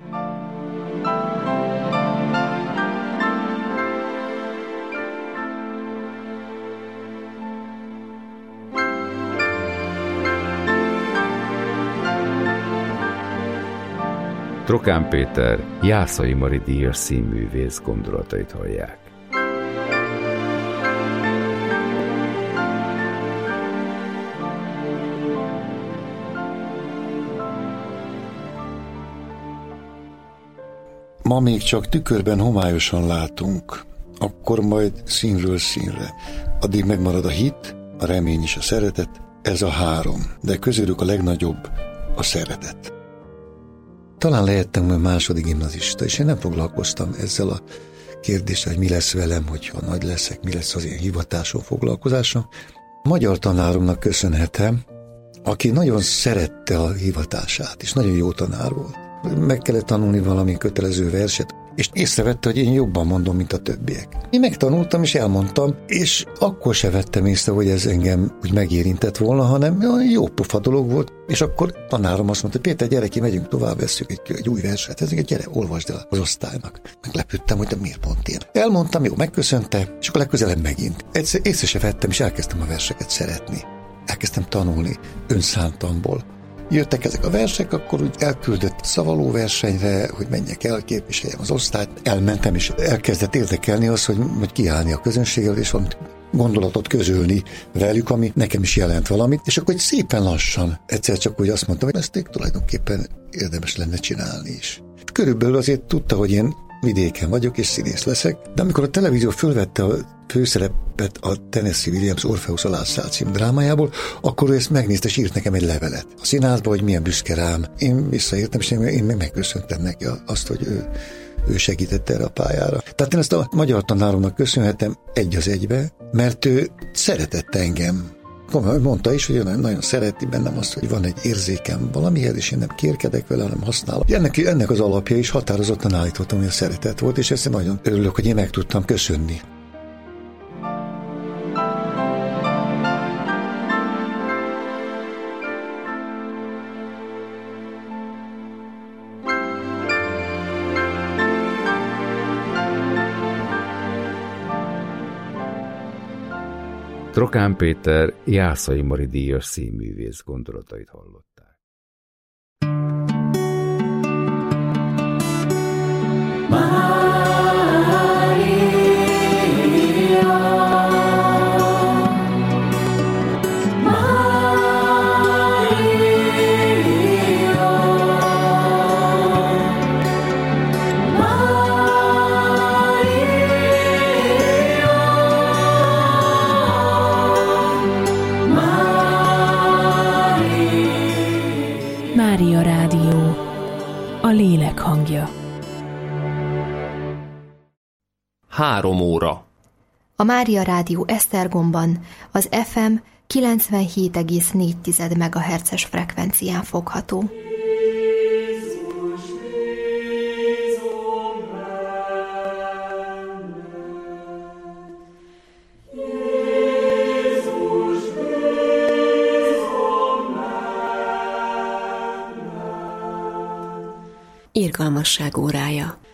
Trokán Péter, Jászai Mari díjas színművész gondolatait hallják. Ma még csak tükörben homályosan látunk, akkor majd színről színre. Addig megmarad a hit, a remény és a szeretet, ez a három, de közülük a legnagyobb a szeretet. Talán lehettem majd második gimnazista, és én nem foglalkoztam ezzel a kérdéssel, hogy mi lesz velem, hogyha nagy leszek, mi lesz az én hivatásom, foglalkozásom. A magyar tanáromnak köszönhetem, aki nagyon szerette a hivatását, és nagyon jó tanár volt. Meg kellett tanulni valami kötelező verset, és észrevette, hogy én jobban mondom, mint a többiek. Én megtanultam, és elmondtam, és akkor se vettem észre, hogy ez engem úgy megérintett volna, hanem jó pofa dolog volt, és akkor tanárom azt mondta, Péter, gyere ki, megyünk tovább, vesszük egy új verset, ezeket gyere, olvasd el az osztálynak. Meglepődtem, hogy de miért pont én. Elmondtam, jó, megköszönte, és akkor legközelebb megint. Egyszer észre se vettem, és elkezdtem a verseket szeretni. Elkezdtem tanulni önszántamból. Jöttek ezek a versek, akkor úgy elküldött szavaló versenyre, hogy menjek el, képviseljem az osztályt. Elmentem, és elkezdett érdekelni az, hogy kiállni a közönséggel, és valamit gondolatot közölni velük, ami nekem is jelent valamit, és akkor szépen lassan egyszer csak úgy azt mondtam, hogy ezt tulajdonképpen érdemes lenne csinálni is. Körülbelül azért tudta, hogy én vidéken vagyok, és színész leszek, de amikor a televízió fölvette a főszerepet a Tennessee Williams Orpheus Alá száll című drámájából, akkor ő ezt megnézte, és írt nekem egy levelet a színházba, hogy milyen büszke rám. Én visszaírtam, és én megköszöntem neki azt, hogy ő segített erre a pályára. Tehát én ezt a magyar tanáromnak köszönhetem egy az egybe, mert ő szeretett engem. Mondta is, hogy nagyon szereti bennem azt, hogy van egy érzékem valamihez, és én nem kérkedek vele, hanem használom. Ennek az alapja is határozottan állítottam, hogy a szeretet volt, és ezt nagyon örülök, hogy én meg tudtam köszönni. Trokán Péter, Jászai Mari díjas színművész gondolatait hallották. Mária Rádió, a lélek hangja. 3 óra. A Mária Rádió Esztergomban az FM 97,4 MHz-es frekvencián fogható. Irgalmasság órája.